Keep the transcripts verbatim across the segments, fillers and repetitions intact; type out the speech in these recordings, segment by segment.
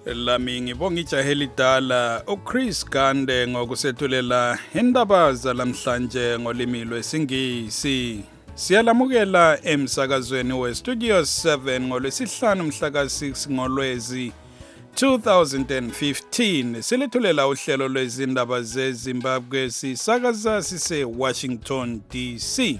Lami ngibonga ijaheli dala uChris Gande ngokusethulela indaba zalamhlanje ngolimi lwesingisi. Siyalamukela emsakazweni weStudio seven ngolwesihlanu mhla ka six ngoLwezi two thousand fifteen. Silethulela uhlelo lwezindaba zeZimbabwe sisakaza sise Washington D C.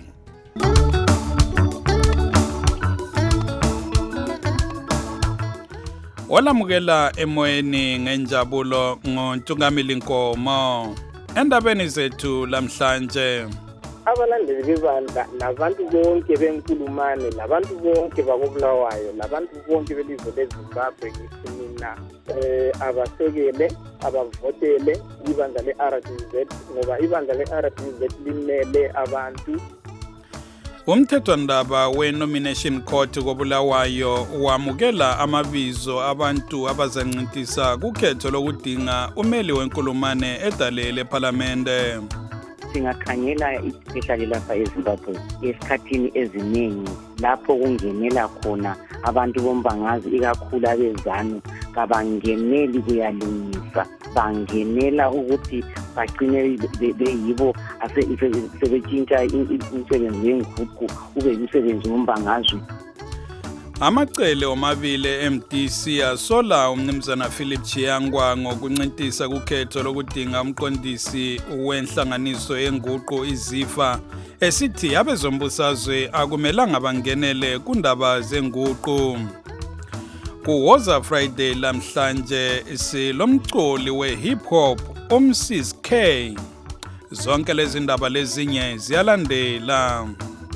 Walamukela emoyeni ngenjabulo ngoNtungamili Nkomo. Endabeni zethu lamhlanje, abalandeli bebandla nabantu bonke benkulumane nabantu bonke bakobulawayo nabantu bonke belizwe leZimbabwe ngithi mina eh abasekele abavotele ibandla le-R D Z ngoba ibandla le-R D Z limele abantu. Umthethwandaba we-Nomination Court kobulawayo wamukela amabizo abantu abazancintisa kukhetho lokudinga umeli wenkulumane edalele eParliamente. Singakhangela especially lapha eZimbabwe esikhathini eziningi lapho kungenela khona abantu bombangazi ikakhulu abezanu kabangeneli kuyalungisa, bangenela ukuthi bagcine beyibo sebetshintsha imisebenzi yenguquko ube umsebenzi wombangazwi. Amacele omabili e-M D C asola umnumzana Philip Chiyangwa ngokuncintisa kukhetho lokudinga umqondisi wenhlanganiso yenguqu iZIFA esithi abezombusazwe akumelanga bangenele kundaba zenguqu. Kuwoza Friday lamhlanje silomculi we-hip hop uMsis K. Zonke lezi ndaba lezinye ziyalandela.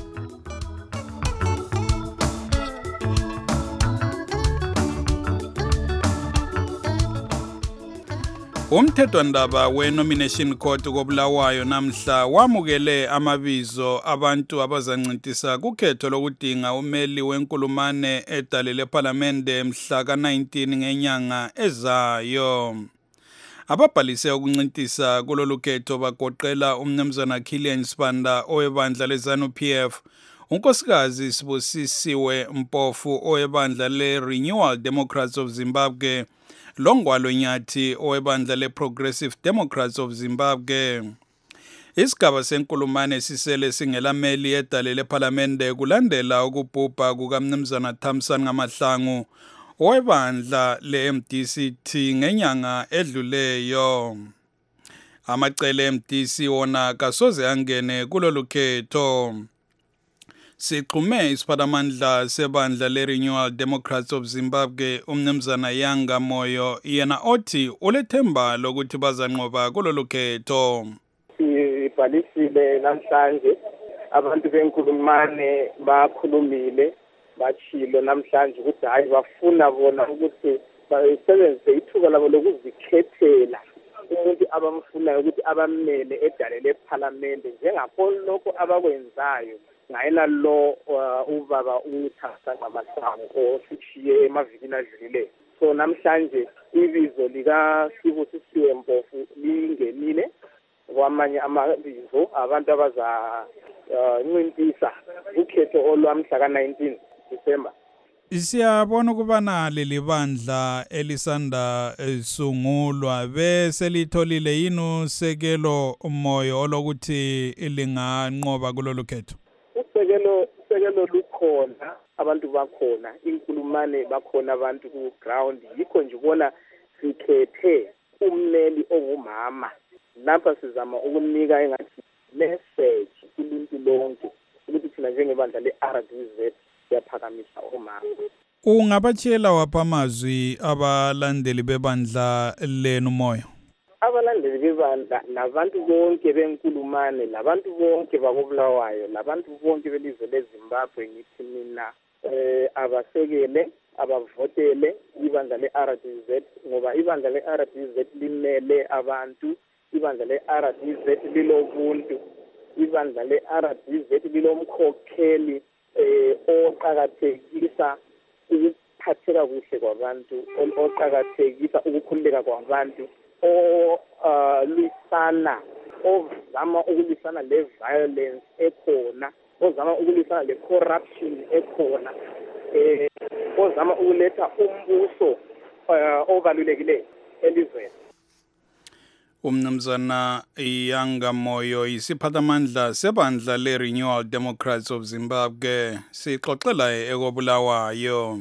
Umthethwandaba we-Nomination Court kobulawayo namhla wamukele amabizo abantu abazancintisa kukhetho lokudinga umeli wenkulumane edalele eParliamente mhla ka nineteen ngenyanga ezayo. Ababhalise ukuncintisa kulolu khetho bagoqela umnumzana Kilian Sibanda owebandla leZANU P F, unkosikazi Sibusisiwe Mpofu owebandla le-Renewal Democrats of Zimbabwe, Longwalo Nyathi owebandla le-Progressive Democrats of Zimbabwe. Isigaba senkulumane sisele singelameli edalele eParliamente kulandela ukubhubha kukamnumzana Thamsan Ngamahlangu owebandla le-M D C T ngenyanga edluleyo. Amacele e-M D C wona kasoze angene kulolu khetho. Sixhume isiphatamandla sebandla le-Renewal Democrats of Zimbabwe umnumzana Yanga Moyo yena othi ulethemba lokuthi bazanqoba kulolu khetho. Sibhalisile namhlanje abantu benkulumane bakhulumile bachilo namhlanje ukuthi hayi bafuna bona ukuthi basebenzise ithuba labo lokuzikhethela umuntu abamfunayo ukuthi abamele edalele eParliamente njengakho lokho abakwenzayo ngayena lo ubaba uThamsan Ngamahlangu osishiye emavikini adlulile. So namhlanje ibizo lika Sibusisiwe Mpofu lingenile kwamanye amabizo abantu abaza ncintisa ukhetho olwamhla ka nineteen December. Siyabona ukubana leli bandla elisanda sungulwa bese litholile yini usekelo umoyo olokuthi linganqoba kulolu khetho. Usekelo usekelo lukhona, abantu bakhona, inkulumane bakhona abantu ku ground. Yikho nje ubona sikhethe ummeli ongumama. Lapha sizama ukunika engathi message kuluntu lonke ukuthi thina njengebandla le-R D Z siyaphakamisa omama. Ungabatshela wapha amazwi abalandeli bebandla lenu moyo? Abalandeli bebandla nabantu bonke benkulumane nabantu bonke bakobulawayo nabantu bonke belizwe leZimbabwe ngithi mina eh abasekele abavotele ibandla le-R D Z ngoba ibandla le-R D Z limele abantu, ibandla le-R D Z lilobuntu, ibandla le-R D Z lilomkhokheli eh oqhakathekisa ukuphatheka kuhle kwabantu, oqhakathekisa ukukhululeka kwabantu, o lisana ozama ukulisana le violence ekhona, ozama ukulisana le corruption ekhona, eh ozama ukuletha umbuso uh, obalulekile elizweni. Umnumzana Iyanga Moyo isiphathamandla sebandla le-Renewal Democrats of Zimbabwe sixoxela ekobulawayo.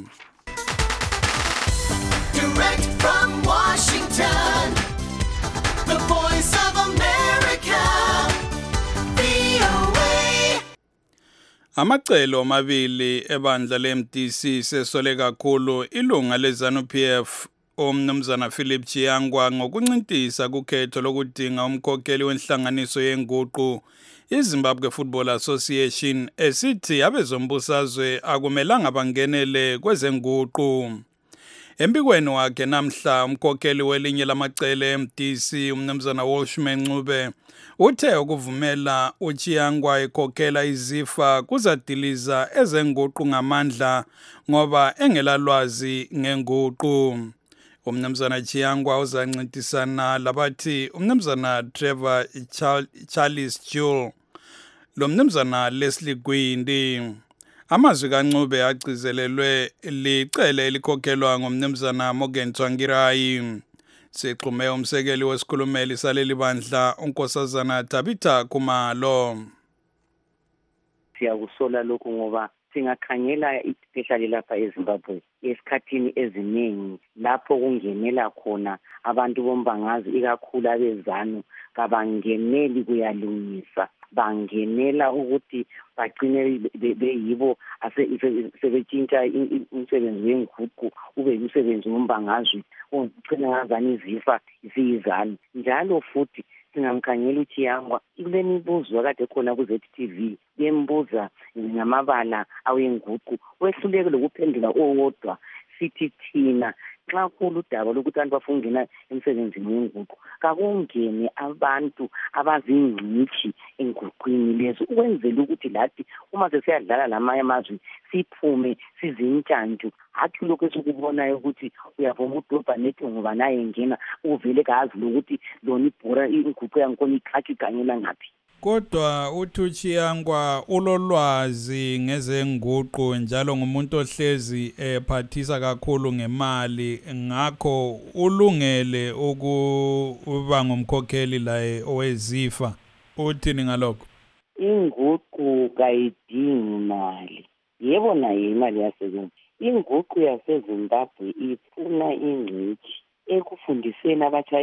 Direct from Washington, the voice of America, V O A. Amacelo amabili ebandla le-M D C sesole kakhulu ilunga le-ZANU-P F umnumzana Philip Chiyangwa ngokuncintisa kukhetho lokudinga umkhokheli wenhlanganiso yenguqu iZimbabwe Football Association esithi abezombusazwe akumelanga bangenele kwezenguqu. Embikweni wakhe namhla umkhokheli welinye lamacele e-M D C umnumzana Walshman Ncube uthe ukuvumela uChiyangwa ekhokhela izifa kuzadiliza ezenguqu ngamandla ngoba engelalwazi ngenguqu. Umnumzana Chiyangwa uzancintisana labathi umnumzana Trevor Charles Jewell lo mnumzana Leslie Gwindi. Amazwi kaNcube agcizelelwe licele elikhokhelwa ngumnumzana Morgan Tsvangirai. Sixhume umsekeli wesikhulumeli saleli bandla unkosazana Tabitha Khumalo. Siyakusola lokho ngoba singakhangela especially lapha eZimbabwe esikhathini eziningi lapho kungenela khona abantu bombangazi ikakhulu abezanu kabangeneli kuyalungisa bangenela ukuthi bagcine beyibo sebetshintsha umsebenzi wenguqu ube umsebenzi wombangazwi ugcina ngazani izifa isiyizani njalo futhi singamkhangela uChiyangwa kule mibuzo kade khona ku Z T V yembuza ngamabala awenguqu wehluleke lokuphendula owodwa sithi thina xa khulu udaba lokuthi abantu bafungena emsebenzini wenguqu kakungene abantu abazingcithi enguqwini lezo ukwenzela ukuthi lathi uma sesiyadlala lamanye amazwi siphume sizintshantshu hathi lokho esikubonayo ukuthi uyavuma udobha nethi ngoba naye ngena uvele kazi lokuthi lona ibhora inguqu yankona ikhakhi ganyela ngaphi. Kodwa uThuchiyangwa ulolwazi ngezenguqu njalo ngumuntu ohlezi ephathisa kakhulu ngemali ngakho ulungele ukuba ngumkhokheli laye owezifa. Uthini ngalokho? Inguqu kayidingi imali. Yebo nayo imali yasebenza. Inguqu yaseZimbabwe ifuna ingcitshi ekufundiseni abatsha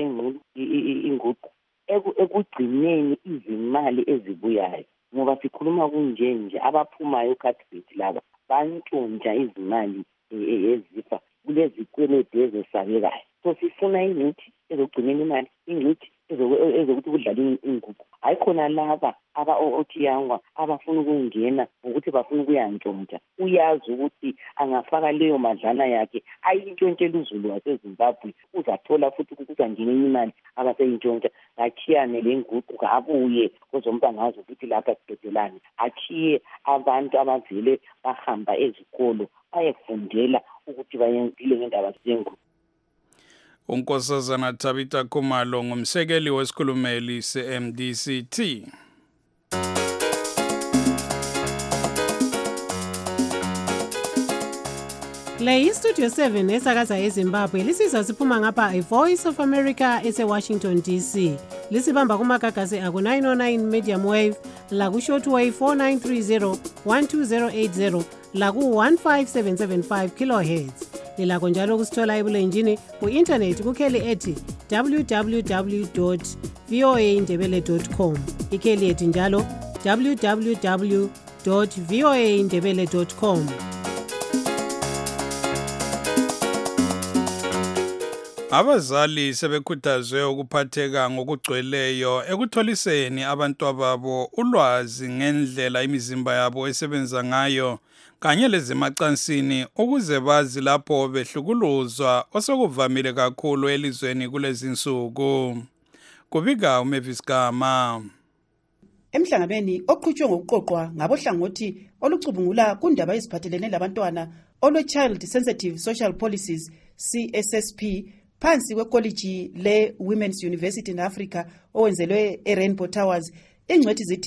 inguqu ekugcineni izimali ezibuyayo ngoba sikhuluma kunje nje abaphumayo uCatbit laba bantshontsha izimali ezifa kulezi kwelede ezesabekayo. So sifuna ingcitshi ezogcinela imali, ingcitshi ezokuthi kudlala inguqu. Hayi khona laba aba oChiyangwa abafuna ukungena ngokuthi bafuna ukuyantshontsha. Uyazi ukuthi angafaka leyo madlana yakhe ayintshontshela uzulu waseZimbabwe uzathola futhi ukuthi angene imali abaseyintshontsha achiyane lenguqu kabuye kozombangazi ukuthi lapha sidodelane achiye abantu abavele bahamba ezikolo bayefundela ukuthi bayenzile ngendaba zenguqu. Unkosazana Tabitha Khumalo ngumsekeli wesikhulumeli se-M D C T. Le iStudio seven esakaza eZimbabwe lisizwa siphuma ngapha iVoice of America ese-Washington D C. Lisibamba kumagagasi aku nine oh nine medium wave, laku shortwave four nine three zero one two zero eight zero, laku one five seven seven five kilohertz. Lilakho njalo kusithola ebulenjini ku-internet kukheli ethi w w w dot v o a ndebele dot com. Ikheli ethi njalo w w w dot v o a ndebele dot com. Abazali sebekhuthazwe ukuphatheka ngokugcweleyo ekutholiseni abantwababo ulwazi ngendlela imizimba yabo esebenza ngayo kanye lezemacansini ukuze bazi lapho behlukuluzwa osokuvamile kakhulu elizweni kulezi insuku. Kubika uMavis Gama. Emhlanganweni oqhutshwe ngokuqoqwa ngabohlangothi olucubungula kundaba eziphathelene labantwana olwe Child Sensitive Social Policies C S S P phansi kwekoliji le Women's University in Africa owenzelwe eRainbow Towers, ingcwethi zithi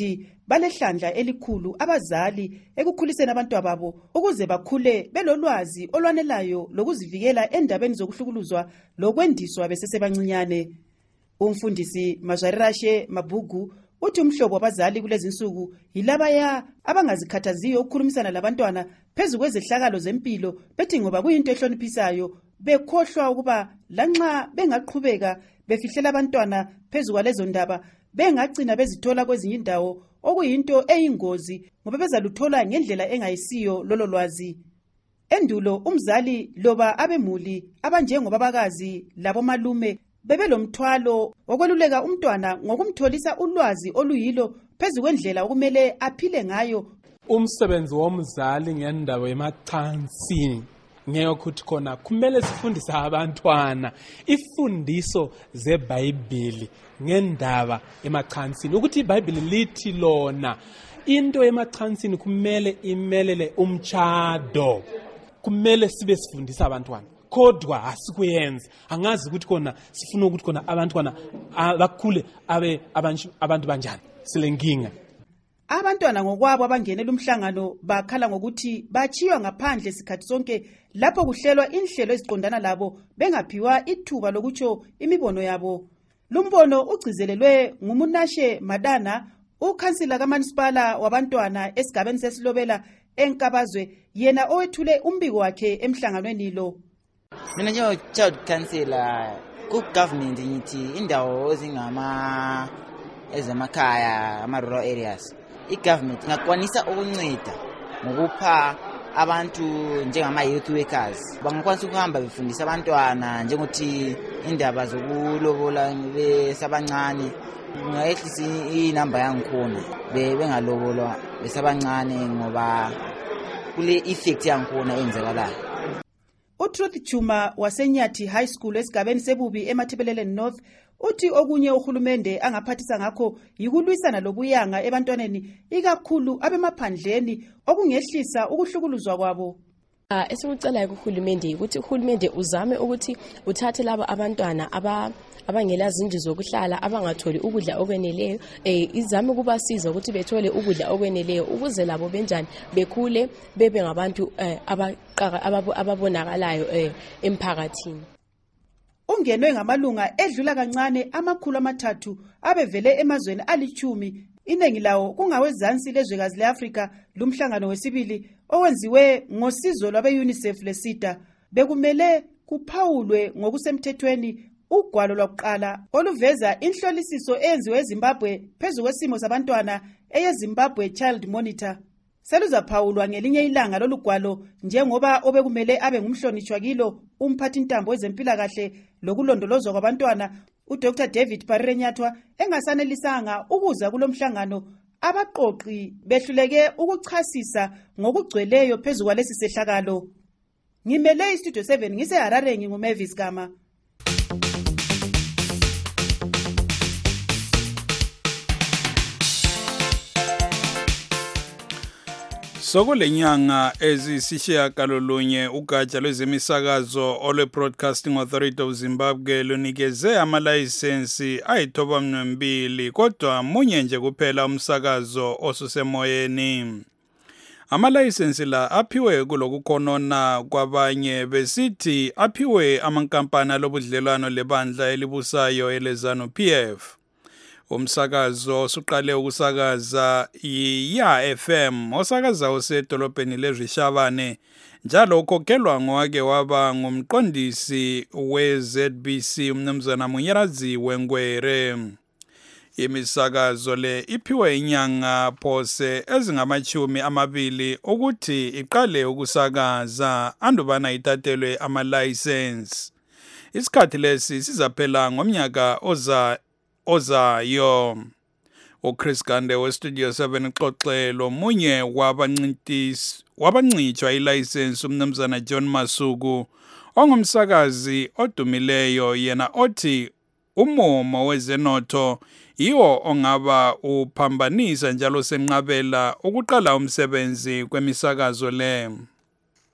balehlandla elikhulu abazali ekukhuliseni abantu babo ukuze bakhule belolwazi olwanelayo lokuzivikela endabeni zokuhlukuluzwa lokwendiswa besesebancinyane. Umfundisi Majarashe Mabugu uthi umhlobo wabazali kulezi insuku yilabaya abangazikhathaziyo ukukhulumisana labantwana phezu kwezehlakalo zempilo bethi ngoba kuyinto ehloniphisayo bekhohlwa ukuba lanxa bengaqhubeka befihlela abantwana phezu kwalezo ndaba bengagcina bezithola kwezinye indawo okuyinto eyingozi ngoba bezaluthola ngendlela engayisiyo lolo lwazi. Endulo umzali loba abemuli abanjengobabakazi labomalume bebelomthwalo wokweluleka umntwana ngokumtholisa ulwazi oluyilo phezu kwendlela okumele aphile ngayo. Umsebenzi womzali ngendaba yemacansini ngeyokuthi khona kumele sifundise abantwana ifundiso zeBhayibheli ngendaba emacansini ukuthi iBhayibheli lithi lona into emacansini kumele imelele umtshado. Kumele sibe sifundisa abantwana kodwa asikuyenza. Angazi ukuthi khona sifuna ukuthi khona abantwana bakhule abe abantu banjani. Silenkinga. Abantwana ngokwabo abangenela umhlangano bakhala ngokuthi bachiywa ngaphandle isikhathi sonke lapho kuhlelwa inhlelo eziqondana labo bengaphiwa ithuba lokutsho imibono yabo. Lumbono ugcizelelwe nguMunashe Madana, ukhansila kaManisipala wabantwana esigabeni sesilobela eNkabazwe, yena owethule umbiko wakhe emhlanganweni lo. Mina nje child councillor ku government ngithi indawo ezingama ezemakhaya ama rural areas i-government ingakwanisa ukunceda ngokupha abantu njengama youth workers bangakwanisa ukuhamba befundisa abantwana njengokuthi indaba zokulobola besabancane ngayehlisa inamba yangikhona bengalobolwa besabancane ngoba kule effect yangikhona enzekalayo. uTruth Chuma waseNyathi High School esigabeni sebubi eMathebeleleni North uthi okunye uhulumende angaphathisa ngakho yikulwisana lobuyanga ebantwaneni ikakhulu abemaphandleni okungehlisa ukuhlukuluzwa kwabo. Uh, esikucelayo kuhulumende ukuthi uhulumende uzame ukuthi uthathe laba abantwana aba abangela zindlu zokuhlala abangatholi ukudla okweneleyo eh izame kubasiza ukuthi bethole ukudla okweneleyo ukuze labo benjani bekhule bebe ngabantu eh, abaqaka ababonakalayo eh, emphakathini. Ungenwe ngamalunga edlula kancane amakhulu amathathu abevele emazweni alichumi iningi lawo kungawezansi lezwekazi leAfrika lumhlangano wesibili owenziwe ngosizo lwabe UNICEF leSida bekumele kuphawulwe ngokusemthethweni ugwalo lwakuqala oluveza inhlolisiso eyenziwe eZimbabwe phezu kwesimo sabantwana eyeZimbabwe Child Monitor. Seluzaphawulwa ngelinye ilanga lolugwalo njengoba obekumele abe ngumhlonishwa kilo umphathi intambo wezempilakahle lokulondolozwa kwabantwana uDr David Parenyathwa engasanelisanga ukuza kulomhlangano. Abaqoqi behluleke ukuchasisa ngokugcweleyo phezu kwalesi sehlakalo. Ngimele iStudio seven ngise Harare nginguMavis Gama. Sokulenyanga ezisishiyagalolunye ugatsha lwezemisakazo olwe Broadcasting Authority of Zimbabwe lunikeze amalayisensi ayithoba mbili kodwa munye nje kuphela umsakazo osusemoyeni. Amalayisensi la aphiwe kulokukhonona kwabanye besithi aphiwe amankampani alobudlelwano lebandla elibusayo eleZANU P F. Umsakazo osuqale ukusakaza yi-Ya F M osakaza usedolobheni leRishabane njalo ukhokhelwa ngowake waba ngumqondisi we-Z B C umnumzana Munyerazi Wengwere. Imisakazo le iphiwe inyanga phose ezingamachumi amabili ukuthi iqale ukusakaza andubana itatelwe ama-license. Isikhathi lesi sizaphela ngomnyaka oza ozayo. uChris Gande weStudio seven xoxelo munye wabancintisi wabancitshwa ilicense umnumzana John Masuku ongumsakazi odumileyo yena othi umomo wezenotho yiwo ongaba uphambanisa njalo senqabela ukuqala umsebenzi kwemisakazo le.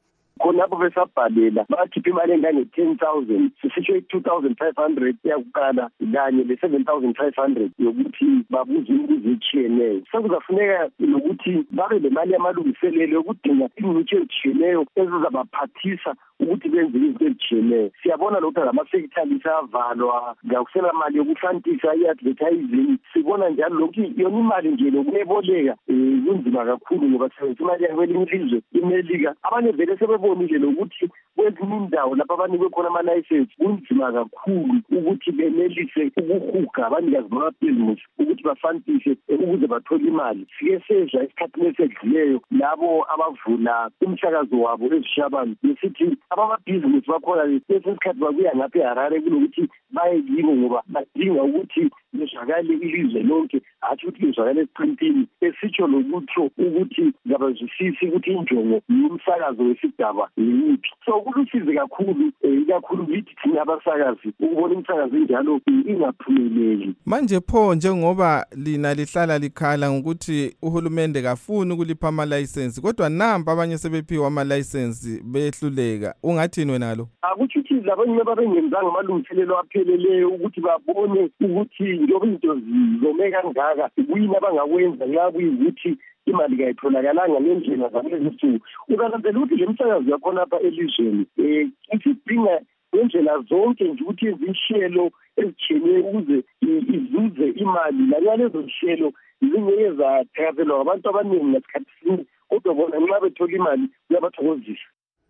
khonapho besabhalela bakhipha imali engange-ten thousand sisitsho i-two thousand five hundred yakuqala kanye le-seven thousand five hundred yokuthi babuze imibuzo etshiyeneyo. Sekuzafuneka nokuthi babe le mali yamalungiselelo yokudinga ingcitshi ezitshiyeneyo ezizabaphathisa ukuthi benze izinto ezitshiyeneyo. Siyabona lokhu ngama-sekithali savalwa ngakusela mali yokufantisa i-advertising. Sibona njalo lokhu yona imali nje lokuyeboleka kunzima kakhulu ngoba sisebenzisa imali yakwelinye ilizwe imelika. Abanye vele sebebonile lokuthi kwezinye indawo lapho abanikwe khona ama-license kunzima kakhulu ukuthi benelise ukuhuga abanikazi bamabhizinisi ukuthi bafantise ukuze bathole imali. Sike sedla esikhathini esedluleyo labo abavula umsakazo wabo ezishabani besithi abamabhizinisi bakhona lesikhathi babuya ngapha eHarare kulokuthi baye kibo ngoba badinga ukuthi lizwakale ilizwe lonke, hathi ukuthi lizwakale esiprintini esitsho lokutsho ukuthi ngabazwisisi ukuthi injongo yomsakazo wesigaba yiphi. So kulusizi kakhulu ikakhulu kithi thina abasakazi ukubona umsakazo njalo ingaphumeleli. Manje pho njengoba lina lihlala likhala ngokuthi uhulumende kafuni ukulipha ama-license kodwa namba abanye sebephiwa ama-license behluleka, ungathini wena lo? Akuthi ukuthi labanye babengenzanga amalungiselelo apheleleyo ukuthi babone ukuthi njengoba into zizome kangaka kuyini abangakwenza nxa kuyikuthi imali kayitholakalanga ngendlela zakulezi nsuku. Ukananzela ukuthi le msakazo yakhona apha elizweni um isidinga ngendlela zonke nje ukuthi izishelo ezitshiyeneyo ukuze izuze imali nalezo zishelo zingeke zathakazelwa abantu abaningi ngesikhathi sinye kodwa bona nxa bethola imali kuyabathokozisa.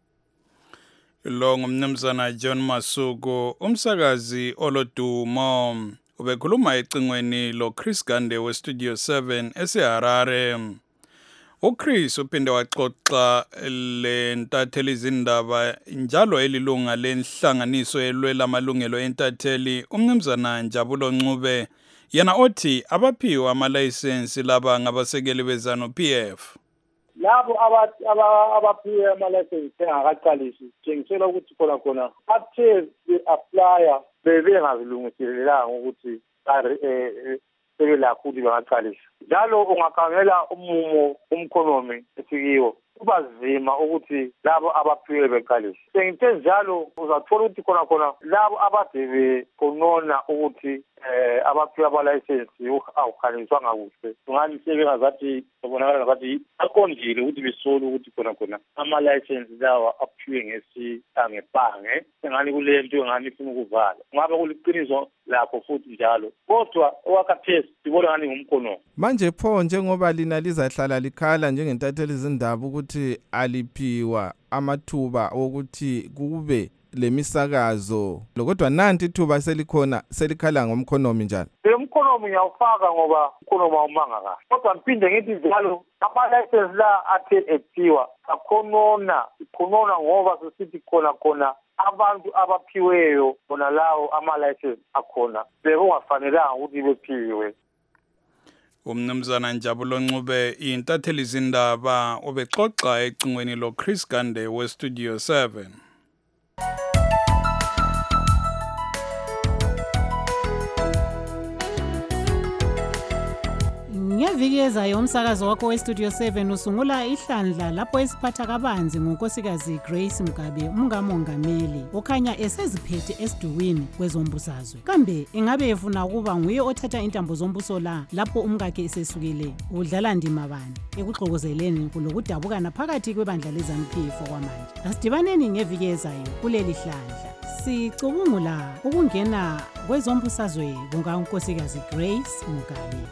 Lo ngumnumzana John Masuku, umsakazi olodumo, ubekhuluma ecingweni lo Chris Gande we Studio seven eseHarare. UChris uphinde waxoxa le ntatheli izindaba njalo elilunga lenhlanganiso elwela amalungelo entatheli umnumzana Njabulo Ncube, yena othi abaphiwe ama-license laba ngabasekeli bezanu P F. Labo abaphiwe ama-license engakaqalisi tshengisela ukuthi khona khona bathe be-aplya bebengazilungiselelanga ukuthi sebelakho ukuthi bangaqalisa. Njalo ungakhangela umumo umkhonomi esikiwo kuba nzima ukuthi labo abaphiwe beqalisa. Sengithe njalo uzathola ukuthi khona khona labo abade bekhonona ukuthi eh abaphiwe ama-license awukhaliswanga kuhle. Ungani sebengazathi babonakala ngathi aqondile ukuthi besole ukuthi khona khona ama-license lawa aphiwe ngesibhange engani kule nto engani ifuna ukuvala. Ngabe kuliqiniso lapho futhi njalo. Kodwa owakathesi sibona ngani ngumkhono. Manje pho njengoba lina lizahlala likhala njengentatheli izindaba ukuthi aliphiwa amathuba wokuthi kube lemisakazo kodwa nanti ithuba selikhona selikhala ngomkhonomi njalo. Le mkhonomi ngiyawufaka ngoba umkhonomi awumanga kahle. Kodwa ngiphinde ngithi njalo ama-license la athe ethiwa akhonona ikhonona ngoba sisithi khona khona abantu abaphiweyo bona lawo ama-license akhona bekungafanelanga ukuthi bephiwe. Umnumzana Njabulo Ncube intatheli izindaba ubexoxa ecingweni lo Chris Gande we Studio seven. Ngeviki ezayo umsakazo wakho we-Studio seven usungula ihlandla lapho esiphatha kabanzi ngonkosikazi Grace Mugabe umngamongameli okhanya eseziphethe esidukwini kwezombusazwe. Kambe ingabe efuna ukuba nguye othatha intambo zombuso la lapho umkakhe esesukile udlala ndima bani ekuxokozeleni kulokudabukana phakathi kwebandla leZANU P F okwamanje. Asidibaneni ngeviki ezayo kuleli hlandla. Sicubungula ukungena kwezombusazwe kukankosikazi Grace Mugabe.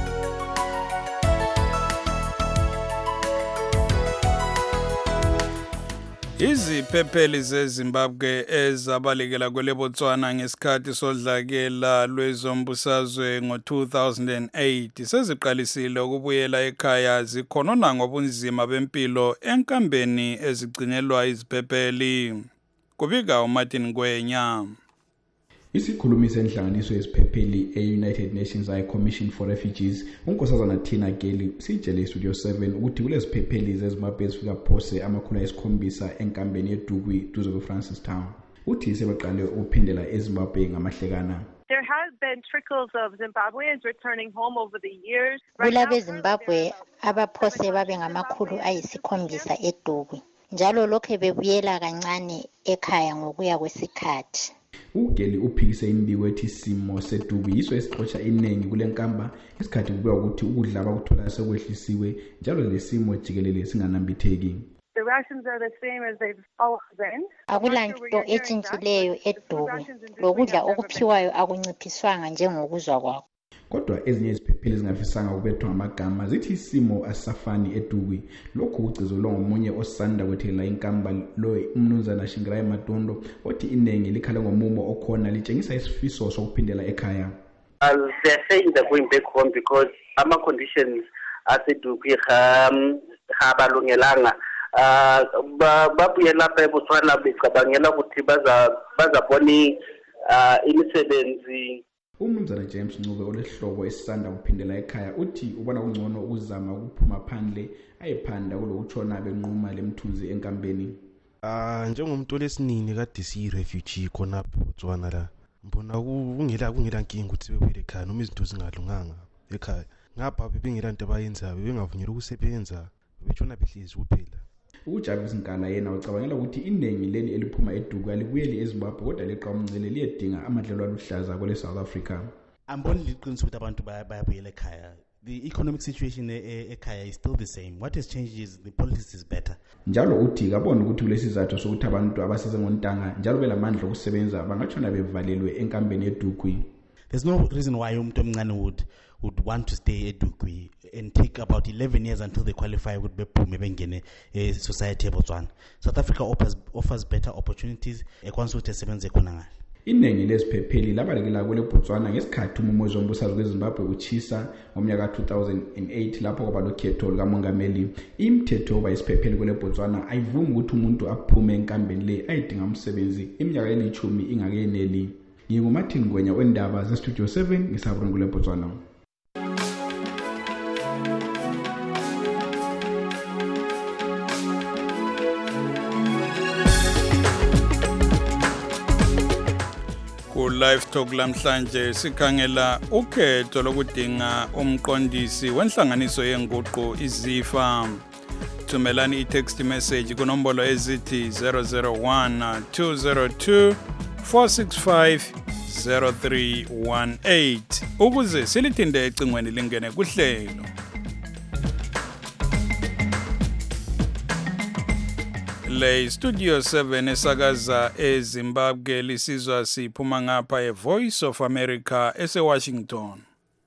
Iziphepheli zeZimbabwe ezabalekela kwele Botswana ngesikhathi sodlakela lwezombusazwe ngo two thousand eight seziqalisile ukubuyela ekhaya zikhonona ngobunzima bempilo enkambeni ezigcinelwa iziphepheli. Kubika uMartin Gwenya. Isikhulumi senhlanganiso yesiphepheli e-United Nations High Commission for Refugees unkosazana Tina Geli sitshele iStudio seven ukuthi kulezi phepheli zeZimbabwe ezifika phose amakhulu ayisikhombisa enkambeni yeDugwi duze kweFrancistown. Uthi sebaqale ukuphindela eZimbabwe ngamahlekana. There has been trickles of Zimbabweans returning home over the years. Kulabe Zimbabwe abaphose babe ngamakhulu ayisikhombisa eDugwi. njalo lokho bebuyela kancane ekhaya ngokuya kwesikhathi. uGeli uphikise imbiko ethi isimo seDuku yiso esixotsha iningi kule nkamba isikhathi kubekwa ukuthi ukudla abakuthola sekwehlisiwe njalo lesimo jikelele singanambitheki. The rations are the same as they've always been. Akulanto etshintshileyo eDuku, lokudla okuphiwayo akunciphiswanga njengokuzwa kwakho. Kodwa ezinye iziphepheli ezingafisanga ukubethwa ngamagama zithi isimo asisafani eDuku. Lokhu kugcizelwa ngomunye osanda kwethela inkamba lo umnumzana Shingirai Matondo othi iningi likhala ngomumo okhona litshengisa isifiso sokuphindela ekhaya. As they're saying they're going back home because ama conditions aseDuku um habalungelanga uh babuyela lapha eBotswana becabangela ukuthi baza bazabona uh imisebenzi. Umnumzana James Ncube olehlobo esisanda kuphindela ekhaya uthi ubona kungcono ukuzama ukuphuma phandle ayiphanda kulokutshona benquma lemthunzi enkambeni. Ah njengomuntu lesinini kade siyi refugee khona eBotswana la mbona kungela kungela nkingi ukuthi bebuyele ekhaya noma izinto zingalunganga ekhaya. Ngapha bebengela into abayenzayo bengavunyelwa ukusebenza betshona behlezi kuphela. uJavis Nkala yena ucabangela ukuthi iningi leli eliphuma eDuku alibuyeli eZimbabwe kodwa leqa umncele liyedinga amadlelo aluhlaza kwele South Africa. Amboni liqiniso ukuthi abantu bayabuyela ekhaya. The economic situation ekhaya is still the same. What has changed is the politics is better. Njalo uthi kabona ukuthi kulesizathu sokuthi abantu abaseze ngontanga njalo belamandla okusebenza bangatshona bevalelwe enkambeni eDuku. There's no reason why umuntu omncane would would want to stay eDuku and take about eleven years until they qualify with bephume bengene e society eBotswana. South Africa offers offers better opportunities ekwanisa ukuthi esebenze khona ngale. Iningi leziphepheli labalekela kwele Botswana ngesikhathi umumozo wombusazwe kweZimbabwe uchisa ngomnyaka two thousand eight lapho kwaba lokhetho likamongameli. Imithetho yoba isiphepheli kwele Botswana ayivumi ukuthi umuntu aphume enkambeni le ayidinga umsebenzi iminyaka elithumi ingakeneli. NginguMartin Ngwenya wendaba ze Studio seven ngisabona kule Botswana. Live Talk lamhlanje sikhangela ukhetho lokudinga umqondisi wenhlanganiso yenguqu iZIFA. Thumelani i-text message kunombolo ezithi zero zero one two zero two four six five zero three one eight ukuze silithinde ecingweni lingene kuhlelo. Le Studio seven esakaza eZimbabwe lisizwa siphuma ngapha eVoice of America eseWashington.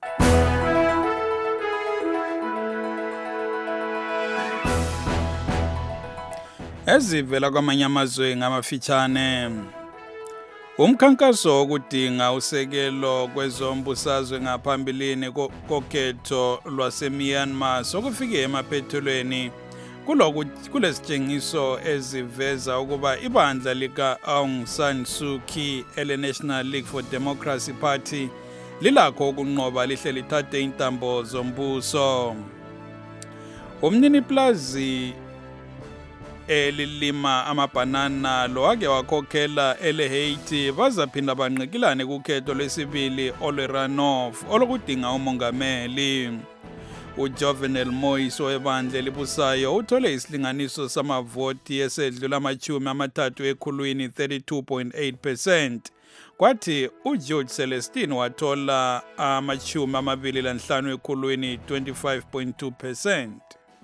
Ezivela kwamanye amazwe ngamafitshane. Umkhankaso wokudinga usekelo kwezombusazwe ngaphambilini kokhetho lwaseMyanmar sokufike emaphethelweni kulesitshengiso eziveza ukuba ibandla lika Aung San Suu Kyi ele National League for Democracy Party lilakho ukunqoba lihle lithathe intambo zombuso. Umnini plazi elilima amabhanana lo ake wakhokhela ele Haiti bazaphinda banqikilane kukhetho lesibili olwerunoff olokudinga umongameli. uJovenel Moise webandla elibusayo uthole isilinganiso samavoti esedlula amachumi amathathu ekhulwini thirty-two point eight percent. Kwathi uGeorge Celestine wathola amachumi amabili lanhlanu ekhulwini twenty-five point two percent.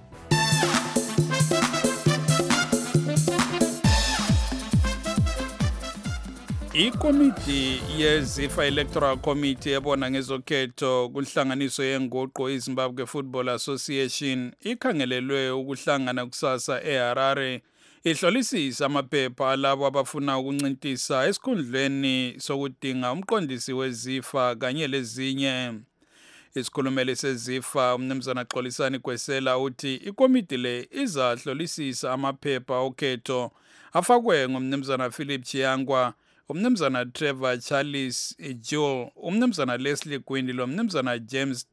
Ikomiti yeZIFA Electoral Committee ebona ngezokhetho kunhlanganiso yenguqu iZimbabwe Football Association ikhangelelwe ukuhlangana kusasa eHarare ihlolisisa amaphepha alabo abafuna ukuncintisa esikhundleni sokudinga umqondisi weZIFA kanye lezinye. Isikhulumeli seZIFA umnumzana Xolisani Gwesela uthi ikomiti le izahlolisisa amaphepha okhetho afakwe ngumnumzana Philip Chiyangwa, umnumzana Trevor Charles Joel, umnumzana Leslie Gwindi lo mnumzana James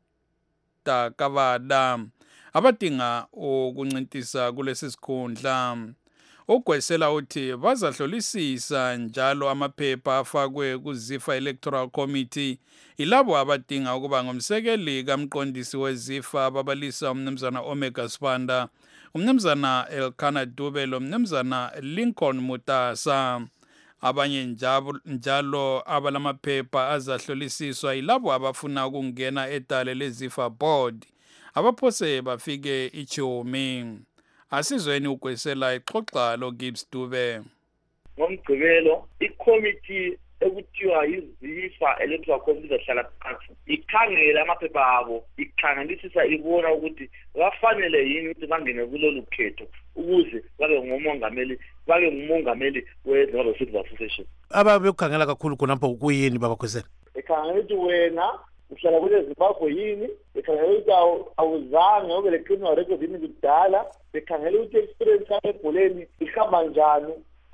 Takavada abadinga ukuncintisa kulesi sikhundla. Ugwesela uthi bazahlolisisa njalo amaphepha afakwe kuZIFA Electoral Committee ilabo abadinga ukuba ngumsekeli kamqondisi weZIFA ababalisa umnumzana Omega Spanda, umnumzana Elkana Dube lo mnumzana Lincoln Mutasa. Abanye njalo njalo abalamaphepha azahlolisiswa yilabo abafuna ukungena edale lezifa board abaphose bafike iChiumi. Asizweni uGwesela ixoxa lo Gibbs Dube. Ngomgcibelo iCommittee ekuthiwa izifa electoral committee zahlala phansi ikhangela amaphepha abo ikhangelisisa ibona ukuthi bafanele yini ukuthi bangene kulolu khetho ukuze babe ngumongameli babe ngumongameli weZimbabwe Citizens Association. Ababe ukukhangela kakhulu khonapho kuyini baba Khwesela? Ekhangela ukuthi wena uhlala kule Zimbabwe yini, ekhangela ukuthi awuzange ube le criminal record yini kudala, ekhangela ukuthi experience yakho ebholeni ihamba njani.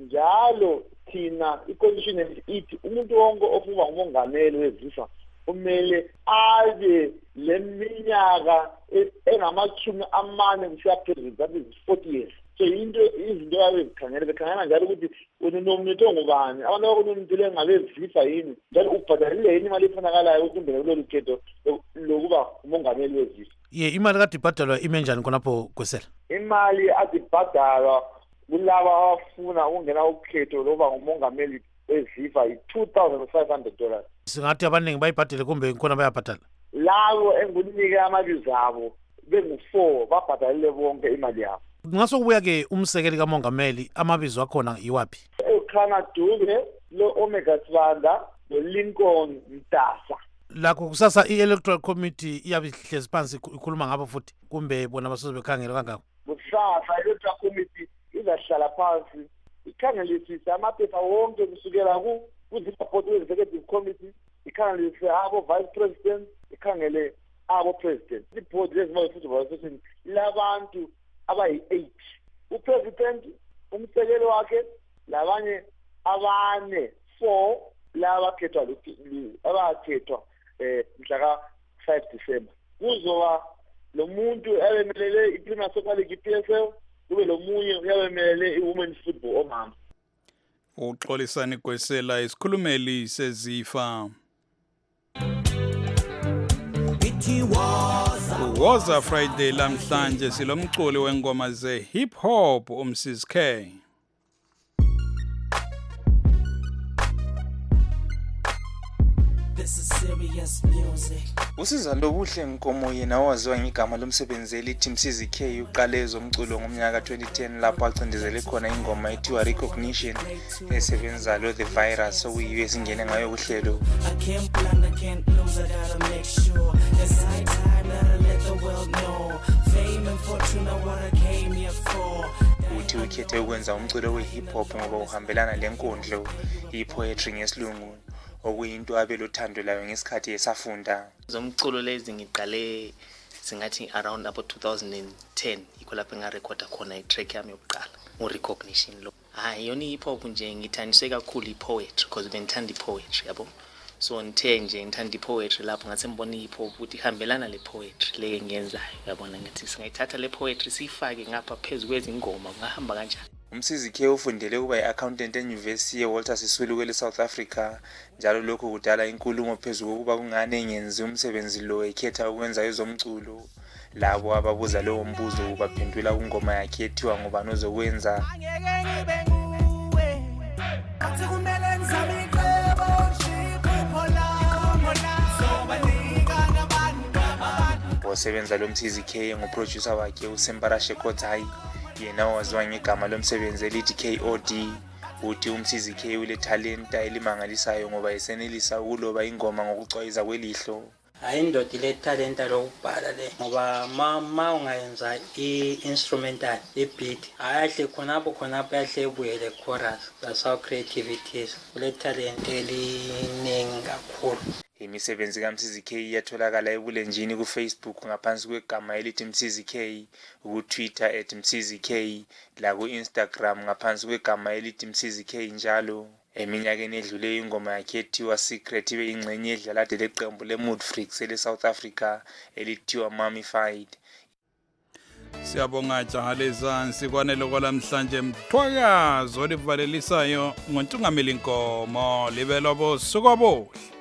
Njalo thina i-constitution ithi umuntu wonke ofuna umongameli wezifa kumele abe leminyaka engamachumi amane kusiya phezulu, that is forty years. So into izinto yabe zikhangela bekhangela njalo ukuthi unomuntu ngubani, abantu abakunomuntu lengabezifa yini, njalo ubhadalile yini imali efunakalayo ukuthi ungene kulolu khetho lokuba umongameli wezifa. Ye imali kade ibhadalwa imenjani khonapho Khwesela? Imali adibhadalwa kulaba abafuna ukungena ukhetho loba ngumongameli wezifa yi-two thousand five hundred dollars. Singathi abaningi bayibhadele kumbe khona bayabhadala? Labo engunike amabizo abo bengu-four babhadalile bonke imali yabo. Ngaso kubuya ke umsekeli kamongameli amabizo akhona yiwapi? Elkana Dube, lo Omega Sibanda, lo Lincoln Mtasa. Lakho kusasa i-electoral committee iyabihlezi phansi ikhuluma ngabo futhi kumbe bona basoze bekhangela kangako? Kusasa i-electoral committee izahlala phansi ikhangelisise amaphepha wonke kusukela ku-board executive committee, ikhangelise abo vice president, ikhangele abo president. I-board leZimbabwe Football Association labantu abayi-eight. Upresident, umsekeli wakhe, labanye abane four labakhethwa abakhethwa eh mhla ka five December. Kuzoba lo muntu ebemelele iPremier Soccer League P S L, kube lo munye uyabemelele iWomen's Football omama. Uxolisani Gwesela isikhulumeli sezifa. Woza Friday lamhlanje silomculi wengoma ze hip hop umsisi K. This is serious music. Usiza lobuhle Nkomo yena owaziwa ngegama lomsebenzi elithi Msizi K uqale ezomculo ngomnyaka twenty ten lapho acindezele khona ingoma ethiwa Recognition esebenza lo The Virus okuyiyo esingene ngayo kuhlelo. I can't plan, I can't lose, I gotta make sure it's high time that I let the world know fame and fortune are what I came here for. Uthi ukhethe ukwenza umculo we hip hop ngoba uhambelana lenkondlo ipoetry ngesilungu okuyinto abelothando layo ngesikhathi esafunda. Zomculo lezi ngiqale singathi around about two thousand ten ikho lapho ngarecorda khona itrack yami yokuqala uRecognition lo. Hayi yona hip hop nje ngithandiswe kakhulu ipoetry because bengithanda ipoetry yabo. So ngithe nje ngithanda ipoetry lapho ngathi ngibona ihip hop ukuthi ihambelana le poetry le engiyenzayo yabona ngathi singayithatha le poetry sifake ngapha phezulu kwezingoma ngahamba kanjani. Umsizi K ufundele kuba i-accountant eNyuvesi yeWalter Sisulu kwele South Africa, njalo lokho kudala inkulumo phezulu kokuba kungane engenzi umsebenzi lo ekhetha ukwenza ezomculo. Labo ababuza lowo mbuzo baphendula kungoma yakhe ethiwa ngubani ozokwenza. Osebenza lo Msizi K nguproducer wakhe uSemparashe Kodzai, yena owaziwa ngegama lomsebenzi elithi K O D. Uthi uMsizi K ule talenta elimangalisayo ngoba esenelisa ukuloba ingoma ngokucwayiza kwelihlo. Hayi ndoda le talenta lokubhala le ngoba mama ungayenza i-instrumental i-beat ayahle khonapho khonapho yahle ebuyele chorus. That's how creativities ule talent eliningi kakhulu. Imisebenzi kaMsizi K iyatholakala ebulenjini kuFacebook ngaphansi kwegama elithi Msizi K, kuTwitter at Msizi K, la kuInstagram ngaphansi kwegama elithi Msizi K njalo. Eminyakeni edlule ingoma yakhe ethiwa Secret ibe ingxenye edlala leqembu leMood Freaks ele South Africa elithiwa Mummified. Siyabonga jahalezansi kwanele kwalamhlanje mthwakazi olivalelisayo ngontungameli Nkomo libelo bosuku obuhle.